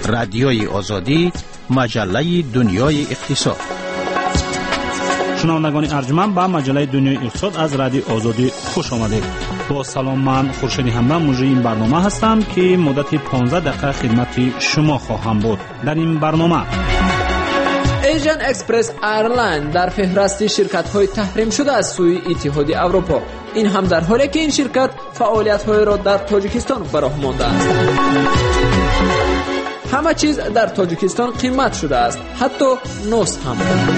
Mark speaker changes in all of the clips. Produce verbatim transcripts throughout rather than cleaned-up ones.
Speaker 1: رادیوی آزادی، مجله دنیای اقتصاد.
Speaker 2: شنوندگان ارجمند به مجله دنیای اقتصاد از رادیو آزادی خوش آمدید. با سلام، من خورشید همراه مجری این برنامه هستم که مدت پانزده دقیقه خدمت شما خواهم بود. در این برنامه
Speaker 3: ایژن اکسپرس ایرلاین در فهرست شرکت‌های تحریم شده از سوی اتحادیه اروپا. این هم در حالی که این شرکت فعالیت‌های را در تاجیکستان براه مانده است. همه چیز در تاجیکستان قیمت شده است، حتی نفت هم.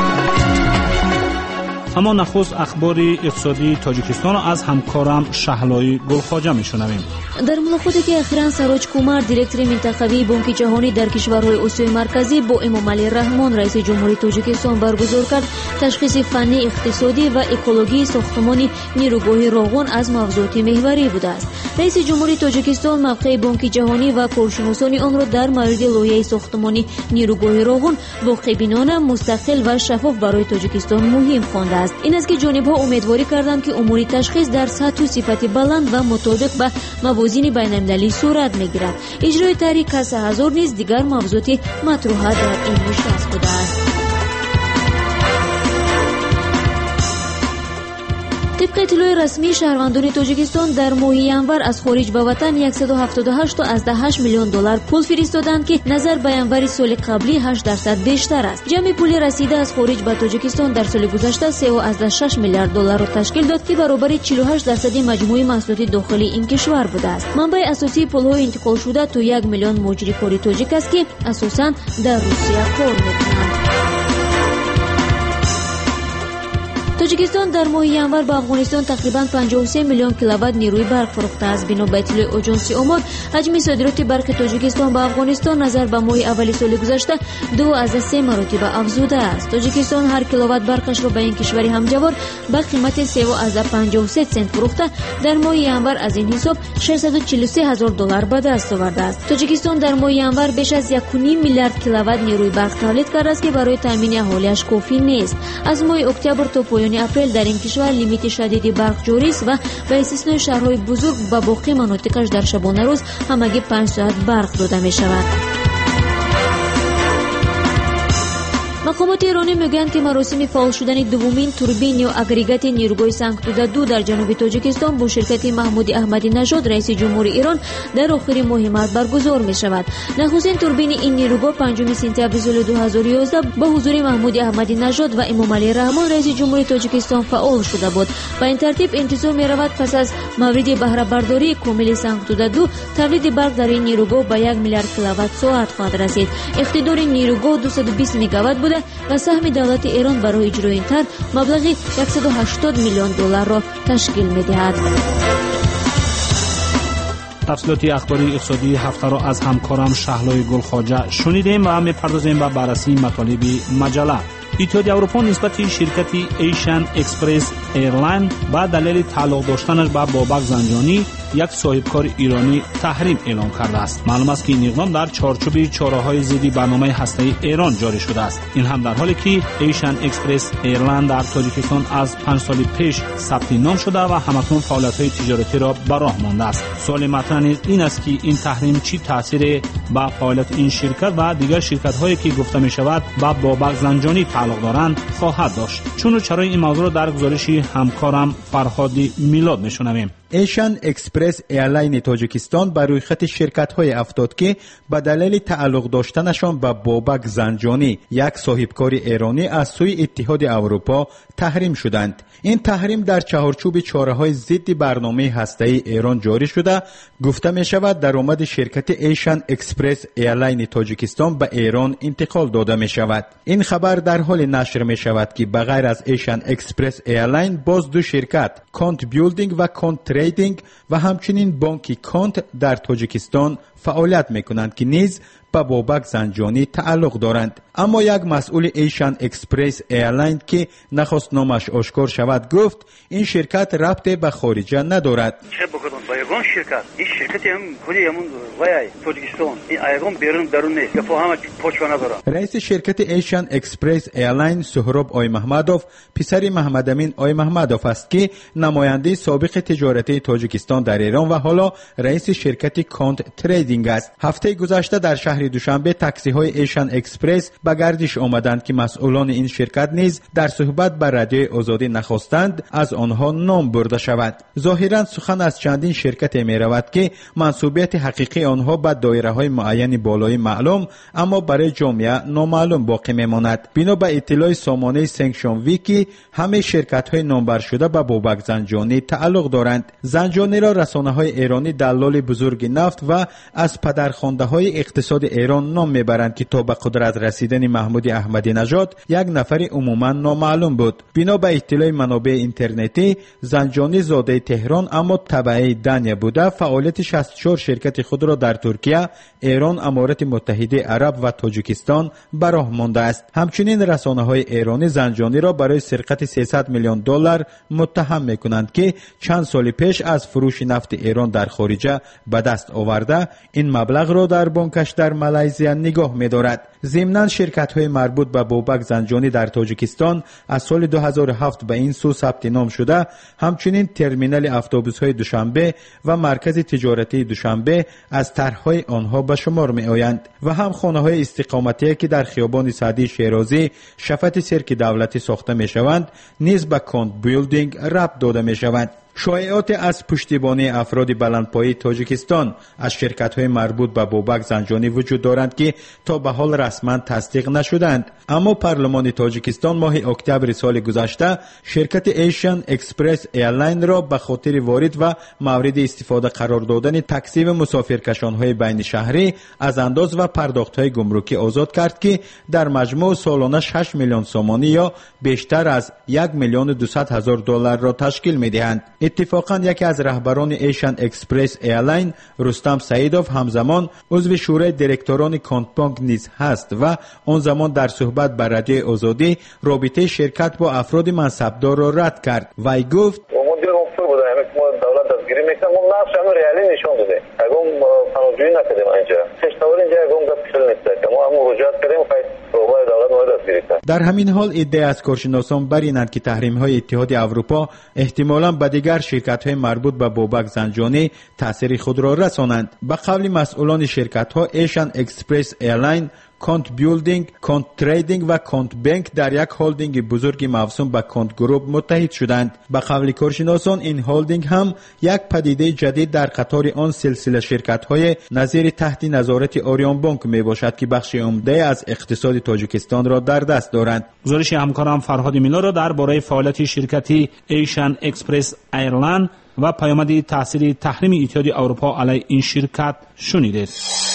Speaker 2: اما نخست اخبار اقتصادی تاجیکستان را از همکارم شهلای گلخواجه میشنویم.
Speaker 4: در ملاقاتی که اخیراً سراج کومار دیرکتور منطقوی بانک جهانی در کشورهای اسیای مرکزی با امامعلی رحمان رئیس جمهوری تاجیکستان برگزار کرد، تشخیص فنی، اقتصادی و اکولوژی ساختمان نیروگاه راغون از موضوعات محوری بوده است. رئیس جمهوری تاجیکستان موقع بانک جهانی و کارشناسان آن را در مورد لایحه ساختمان نیروگاه راغون واقع‌بینانه، مستقل و شفاف برای تاجیکستان مهم خوانده است. این است که جانب‌ها امیدواری کردند که امور تشخیص در سطح و صفت بلند و مطابق به موازین بین‌المللی صورت می‌گیرد. اجرای طرح کسب هزار نیز دیگر موضوعات مطروحه در این نشست بوده است. طبق اطلاع رسمی، شهروندان تاجیکستان در ماه ینور از خارج به وطن صد و هفتاد و هشت تا هشت میلیون دلار پول فرستادند که نظر به ینور سال قبلی هشت درصد بیشتر است. جمع پول رسیده از خارج به تاجیکستان در سال گذشته سه و شش میلیارد دلار را تشکیل داد که برابر چهل و هشت درصد مجموع محصولات داخلی این کشور بوده است. منبع اساسی پول‌های انتقال شده تا یک میلیون مجری کاری تاجیک است که اساساً در روسیه کار می‌کنند. تاجیکستان در ماه ینور به افغانستان تقریباً پنجاه و سه میلیون کیلووات نیروی برق فروخته است. بنا به اطلاع آژانس آمار، حجم صادرات برق تاجیکستان به افغانستان نظر به ماه اول سال گذشته دو از سه مراتب افزوده است. تاجیکستان هر کیلووات برقش را به این کشور همجوار به قیمت سه و پنجاه و سه سنت فروخته، در ماه ینور از این حساب ششصد و چهل و سه هزار دلار به دست آورده است. تاجیکستان در ماه ینور بیش از یک و نیم میلیارد کیلووات نیروی برق تولید کرده است که برای تامین اهالیش کافی نیست. از ماه اکتبر تا پایان اپریل در این کشور لیمیت شدید برق جاری است و به استثنای شهرهای بزرگ و باقی مناطقش در شبانه روز همگی پنج ساعت برق داده می شود. مقامات ایرانی میگویند که مراسم فعال شدن دومین توربین یا اگریگات نیروگاه سنگتوده دو در جنوب تاجیکستان با شرکت محمود احمدی نژاد رئیس جمهوری ایران در آخر ماه مارس برگزار می شود. نخستین توربین این نیروگاه پنجم سپتامبر سال دو هزار و یازده با حضور محمود احمدی نژاد و امامعلی رحمان رئیس جمهوری تاجیکستان فعال شده بود. به این ترتیب انتظار می رود پس از مورد بهره برداری کامل سنگتوده دو تولید برق در این نیروگاه به یک میلیارد کیلووات ساعت خواهد رسید. اقتدار نیروگاه دویست و بیست مگاوات بوده و سهم دولت ایران برای اجرای این طرح مبلغ صد و هشتاد میلیون دلار را تشکیل می‌دهد.
Speaker 2: تفصیلات اخباری اقتصادی هفته را از همکارم شهلای گلخواجه شنیدیم و می‌پردازیم به بررسی مطالب مجله. اتحادیه اروپا نسبت شرکت ایشن اکسپرس ایرلاین با دلیل تعلق داشتنش با بابک زنجانی، یک صاحبکار ایرانی، تحریم اعلام کرده است. معلوم است که این اقدام در چارچوب چاره‌های ضد برنامه هسته‌ای ایران جاری شده است. این هم در حالی که ایشن اکسپرس ایرلاین در تاجیکستان از پنج سال پیش ثبت نام شده و همکنون فعالیت‌های تجارتی را به راه مانده است. سوال مطرح نیز این است که این تحریم چی تأثیری به فعالیت این شرکت و دیگر شرکت‌هایی که گفته می‌شود با بابک زنجانی تعلق دارند خواهد داشت. چون و چرای این موضوع را در گزارش همکارم فرهادی میلاد میشنویم.
Speaker 5: ایشن اکسپرس ایرلاین تاجیکستان بر روی خط شرکت‌های افتاد که به دلیل تعلق داشتنشان به بابک زنجانی، یک صاحبکار ایرانی، از سوی اتحاد اروپا تحریم شدند. این تحریم در چهارچوب چاره‌های ضد برنامه هسته‌ای ایران جاری شده. گفته می شود درآمد شرکت ایشن اکسپرس ایرلاین تاجیکستان به ایران انتقال داده می شود. این خبر در حال نشر می شود که بغیر از ایشن اکسپرس ایرلاین باز دو شرکت، کانت بیلدینگ و کانت تریدینگ و همچنین بانک کانت در تاجیکستان فعالیت می کنند که نیز به بابک زنجانی تعلق دارند. اما یک مسئول ایشان اکسپرس ایرلاین که نخواست نامش آشکار شود گفت این شرکت ربط به خارجه ندارد.
Speaker 6: چه بکنم با یگان شرکت این شرکتی هم کلی همون وای تاجیکستان این ایگان بیرون درون نیست یا همه پوچ نداره.
Speaker 5: رئیس شرکت ایشان اکسپرس ایرلاین سهراب آی محمدوف پسر محمد امین آی محمدوف است که نماینده سابق تجارتی تاجیکستان در ایران و حالا رئیس شرکت کانت تریدینگ است. هفته گذشته در شهر دوشنبه تاکسی های ایشان اکسپرس به گردش آمدند که مسئولان این شرکت نیز در صحبت با رادیوی آزادی نخواستند از آنها نام برده شود. ظاهرا سخن از چندین شرکت می رود که منسوبیت حقیقی آنها به دایره های معین بالایی معلوم اما برای جامعه نامعلوم باقی می ماند. بنا به اطلاع سامانه سنکشن ویکی همه شرکت های نامبر شده به بابک زنجانی تعلق دارند. زنجانی را رسانه های ایرانی دلال بزرگ نفت و از پدرخوانده های اقتصاد ایران نام میبرند که تا به قدرت رسیدن محمود احمدی نژاد یک نفر عموما نامعلوم بود. بنا به اطلاع منابع اینترنتی زنجانی زاده تهران اما تبعه دنیا بوده فعالیت شصت و چهار شرکت خود را در ترکیه، ایران، امارات متحده عرب و تاجیکستان به راه مانده است. همچنین رسانه های ایرانی زنجانی را برای سرقت سیصد میلیون دلار متهم میکنند که چند سال پیش از فروش نفت ایران در خارجه به دست آورده این مبلغ را در بانکش در مالزی نگاه می‌دارد. ضمناً شرکت‌های مربوط به بابک زنجانی در تاجیکستان از سال دو هزار و هفت به این سو ثبت نام شده، همچنین ترمینال اتوبوس‌های دوشنبه و مرکز تجارتی دوشنبه از طرح‌های آنها به شمار می‌آیند و هم خانه‌های استقامتی که در خیابان سعدی شیرازی شفت سرک دولتی ساخته می‌شوند نیز به کانت بیلدینگ ربط داده می‌شوند. شایعات از پشتیبانی افراد بلندپایه تاجیکستان از شرکت‌های مربوط به بابک زنجانی وجود دارند که تا به حال رسما تصدیق نشدند. اما پارلمان تاجیکستان ماه اکتبر سال گذشته شرکت ایشان اکسپرس ایرلاین را به خاطر وارد و مورد استفاده قرار دادن تقسیم مسافرکشان‌های بین شهری از انداز و پرداخت‌های گمرکی آزاد کرد که در مجموع سالانه شش میلیون سومانی یا بیشتر از یک میلیون و دویست هزار دلار را تشکیل می‌دهند. اتفاقا یکی از رهبران ایشان اکسپرس ایرلاین رستم سعیدوف همزمان عضو شورای دیرکتوران کانت بانک نیز هست و آن زمان در صحبت با رادیوی آزادی رابطه شرکت با افراد منصبدار را رد کرد. وی گفت در همین حال ادعا از کارشناسان بر اینند که تحریم‌های اتحاد اروپا احتمالاً به دیگر شرکت‌های مربوط به بابک زنجانی تأثیر خود را رسانند. به قول مسئولان شرکت‌ها ایشان اکسپرس ایرلاین، کانت بیلدینگ، کانت تریدینگ و کانت بانک در یک هولدینگ بزرگ موسوم به کانت گروپ متحد شدند. به قول کارشناسان این هولدینگ هم یک پدیده جدید در قطار آن سلسله شرکت‌های نظیر تحت نظارت آریان بانک میباشد که بخش عمده از اقتصاد تاجیکستان را در دست دارند.
Speaker 2: گزارش همکارم فرهاد میلا را درباره فعالیت شرکتی ایشان اکسپرس ایرلاین و پیامد تاثیر تحریم اتحاد اروپا علیه این شرکت شنیدید.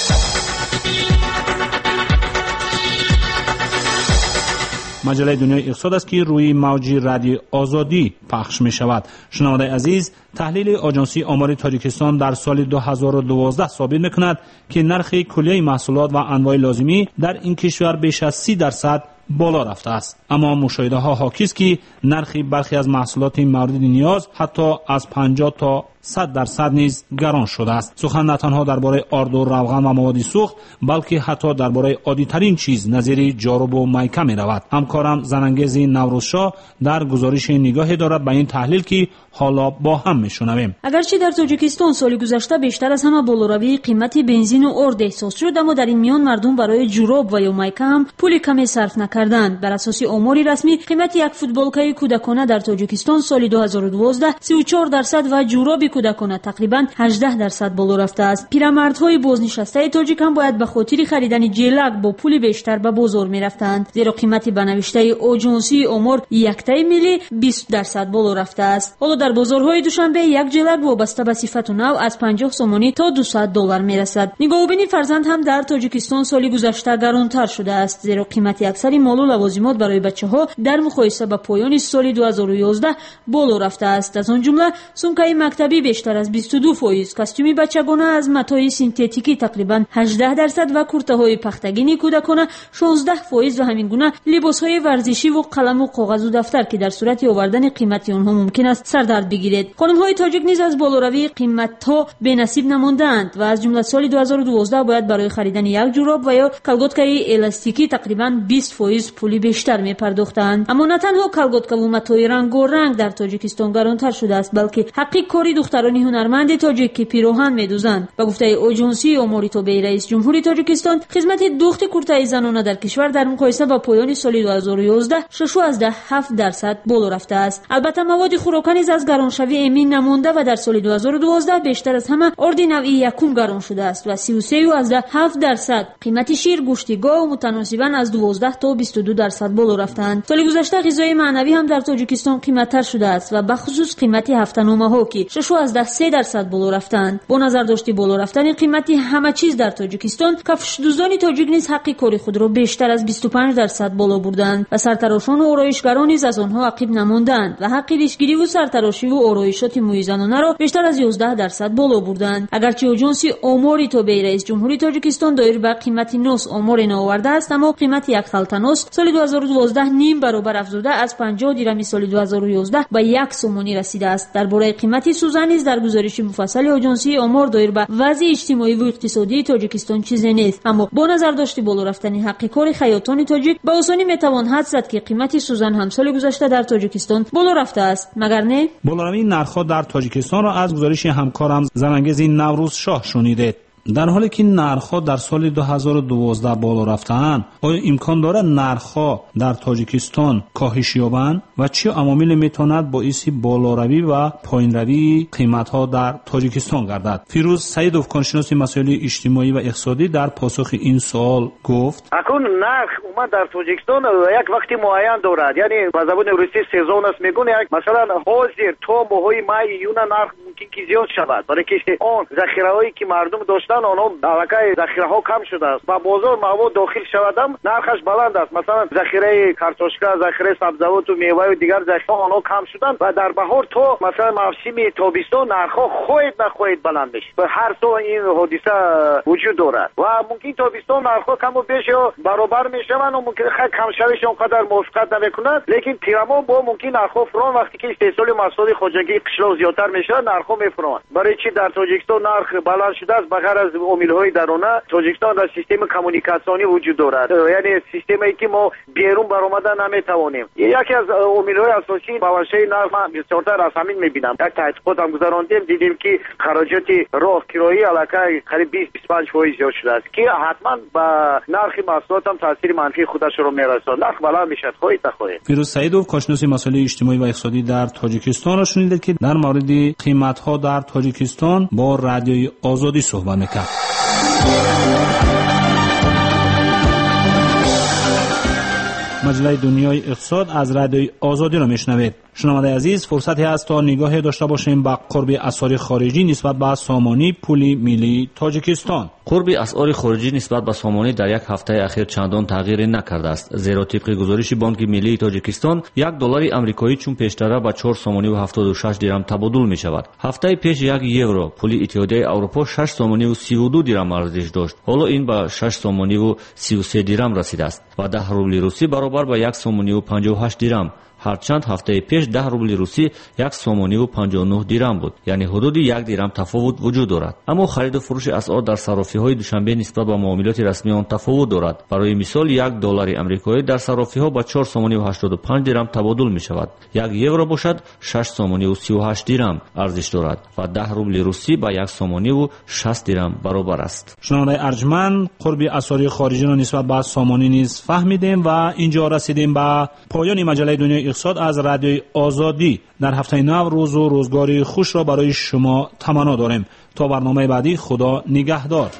Speaker 2: مجله دنیای اقتصاد است که روی موج رادیو آزادی پخش می شود. شنونده عزیز، تحلیل آژانسی آمار تاجیکستان در سال دو هزار و دوازده ثابت می کند که نرخ کلیه محصولات و انواع لازمی در این کشور بیش از سی درصد بالا رفته است. اما مشاهده ها حاکی است که نرخ برخی از محصولات مورد نیاز حتی از پنجاه تا صد درصد نیز گران شده است. سخن نه تنها درباره آرد و روغن و مواد سوخت بلکه حتی درباره عادی ترین چیز نظیر جارو و مایکه می رود. همکارم زنانگیز نوروزشاه در گزارش نگاهی دارد به این تحلیل که حالا با هم میشنویم.
Speaker 4: اگرچه در تاجیکستان سال گذشته بیشتر از همه بالاروی قیمت بنزین و آرد احساس شد، اما در این میان مردم برای جوراب و یا مایکه هم پول کمی صرف نکردند. بر اساس آمار رسمی قیمت یک فوتبالکای کودکانه در تاجیکستان سال دو هزار و دوازده سی و چهار درصد و جوراب کودکانه تقریبا هجده درصد بالا رفته است. پیرمردهای بازنشسته تاجیک هم باید به خاطر خریدن جلک با پول بیشتر به بازار میرفتند، زیرا قیمت بنوشته آژانسی آمار یک تای ملی بیست درصد بالا رفته است. حالا در بازارهای دوشنبه یک جلک وابسته به صفت و نوع از پنجاه سومانی تا دویست دلار میرسد. نگاهبین فرزند هم در تاجیکستان سال گذشته گرانتر شده است، زیرا قیمت اکثر مال و لوازمات برای بچه‌ها در مقایسه با پایان سال دو هزار و یازده بالا رفته است. از آن جمله سومکای مکتبی پولی بیشتر از بیست و دو فیصد، کاستومی بچگانه از متای سینتتیکی تقریبا هجده درصد و کورته‌های پختگینی کودکانه شانزده فیصد و همین گونه لباس‌های ورزشی و قلم و کاغذ و دفتر که در صورت آوردن قیمت آنها ممکن است سردرد بگیرد. خانم‌های تاجیک نیز از بالاروی قیمت‌ها بی‌نصیب نماندند و از جمله سال دو هزار و دوازده باید برای خریدن یک جوراب و یا کلگوتکای الاستیکی تقریبا بیست فیصد پولی بیشتر می‌پرداختند. اما نه تنها کلگوتکا و متای رنگارنگ در تاجیکستان گرانتر شده است، بلکه حقیق کاری دختران هنرمند تاجیک که پیراهن می‌دوزند. به گفته ایجنسی امور طبیعی رئیس جمهوری تاجیکستان، خدمت دوخت کورتای زنانه در کشور در مقایسه با پایان سال دو هزار و یازده شش و هفت درصد بالا رفته است. البته مواد خوراکی نیز از گرانشوی امین نمانده و در سال دو هزار و دوازده بیشتر از همه آرد نوعی یکم گران شده است و سی و سه و هفت درصد. قیمت شیر، گوشت گاو متناسباً از دوازده تا بیست و دو درصد بالا رفتند. سال گذشته غذای معنوی هم در تاجیکستان قیمت‌تر شده است و به خصوص قیمت هفته‌نامه‌ها که شش و سه درصد بالا رفتند. با نظر داشتی بالا رفتن قیمت همه چیز در تاجیکستان، کفش دوزان تاجیک نیز حق کاری خود را بیشتر از بیست و پنج درصد بالا بردند و سرتراشان و آرایشگران نیز از آنها عقب نماندند و حق ریشگیری و سرتراشی و آرایشات موی زنانه را بیشتر از یازده درصد بالا بردند. اگرچه ایجنسی امور طبیعی رئیس جمهوری تاجیکستان دایر به قیمت نوس امور نآورده است، اما قیمت یک خلطه نوس سال دو هزار و دوازده نیم برابر افزوده از پنجاه درم سال دو هزار و یازده به یک سومانی رسیده است. درباره قیمت سوزن نیز در گزارش مفصل ایجنسی امور دایر به وضع اجتماعی و اقتصادی تاجیکستان چیزی نیست، اما با نظر داشتی بالا رفتن حق کار خیاطان تاجیک به آسانی میتوان حدس زد که قیمت سوزن هم سال گذشته در تاجیکستان بالا رفته است، مگر نه؟
Speaker 2: بالاروی نرخ‌ها در تاجیکستان را از گزارش همکارم زنانگیز نوروز شاه شنیدید. در حالی که نرخ‌ها در سال دو هزار و دوازده بالا رفته‌اند، آیا امکان دارد نرخ‌ها در تاجیکستان کاهش یابند و چه عواملی میتواند باعث بالاروی و پایین‌روی قیمت‌ها در تاجیکستان گردد؟ فیروز سعیدوف، کارشناس مسائل اجتماعی و اقتصادی، در پاسخ این سوال گفت:
Speaker 6: اکنون نرخ اومد در تاجیکستان یک وقتی معین دارد، یعنی به زبان روسی سزون است میگن، مثلا حاضر تا ماهای مای یون نرخ ممکن که زیاد شود، برای که اون ذخیره‌هایی که مردم داشتن آنها علاقه ذخیره ها کم شده است. با بازار مواد داخل شودم نرخش بلند است. مثلا ذخیره کارتوشکا، ذخیره سبزیجات و میوه و دیگر ذخیره آنها کم شدن و در بهار تو مثلا موسم تابستان نرخ ها خواهد نخواهد بلند بشه. و هر سال این حادثه وجود دارد و ممکن تابستان نرخ ها کم و بیش برابر میشوند و ممکن خیلی کم شویش اونقدر موافقت نمیکند، لیکن تیرمان با ممکن نرخ ها فران وقتی که استحصال محصولات خارجی قشلاق زیادتر میشه نرخ ها میفرند. برای چی در تاجیکستان نرخ بلند شده است؟ بغیر از امیل‌های درونه تاجیکستان در سیستم کمونیکاسیونی وجود دارد، یعنی سیستمی که ما بیرون برآمدن نمیتوانیم. یکی از امیل‌های اساسی باورشه نرخ بسیارتر از همین میبینم. یک تحقیقات هم گذراندیم، دیدیم که خراجات راه کرایه علاقه قریب بیست تا بیست و پنج فیصد زیاد شده است که حتما به نرخ محصولات هم تاثیر منفی خودش رو میرساند. نرخ بالا میشه خواهید نخواهید.
Speaker 2: فیروز سعیدوف، کارشناس مسائل اجتماعی و اقتصادی در تاجیکستان را شنیدید که در مورد قیمت‌ها در تاجیکستان با رادیوی آزادی صحبت می‌کرد. مجله دنیای اقتصاد از رادیوی آزادی را میشنوید. شنونده عزیز، فرصتی است تا نگاهی داشته باشیم به قرب اسعار خارجی نسبت به سامانی پول ملی تاجیکستان.
Speaker 7: قرب اسعار خارجی نسبت به سامانی در یک هفته اخیر چندان تغییر نکرده است، زیرا طبق گزارش بانک ملی تاجیکستان یک دلار آمریکایی چون پیشتر به چهار سامانی و هفتاد و شش درم تبادل می شود. هفته پیش یک یورو پول اتحادیه اروپا شش سامانی و سی و دو درم ارزش داشت، حالا این به شش سامانی و سی و سه درم رسیده است و ده روبل روسی برابر با یک سامانی و پنجاه و هشت درم. هرچند هفته پیش ده روبل روسی یک سامانی و پنجاه و نه درم بود، یعنی حدود یک درم تفاوت وجود دارد. اما خرید و فروش اسعار در صرافی‌های دوشنبه نسبت به معاملات رسمی آن تفاوت دارد. برای مثال یک دلار آمریکایی در صرافی‌ها با چهار سامانی و هشتاد و پنج درم تبادل می شود. یک یورو باشد شش سامانی و سی و هشت درم ارزش دارد و ده روبل روسی با یک سامانی و شصت درم برابر است.
Speaker 2: شنونده ارجمند، قرب اسعار خارجی را نسبت به سامانی نیز فهمیدیم و اینجا رسیدیم به پایان مجله دنیای اقتصاد از رادیوی آزادی. در هفته نو روز و روزگاری خوش را برای شما تمنا داریم. تا برنامه بعدی، خدا نگهدار.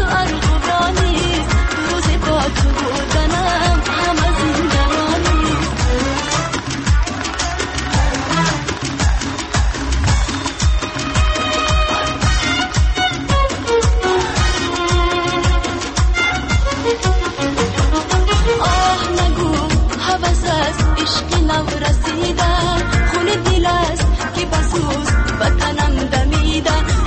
Speaker 8: روز با تو بودنم همه زندگانی افسوس وطنم دمیده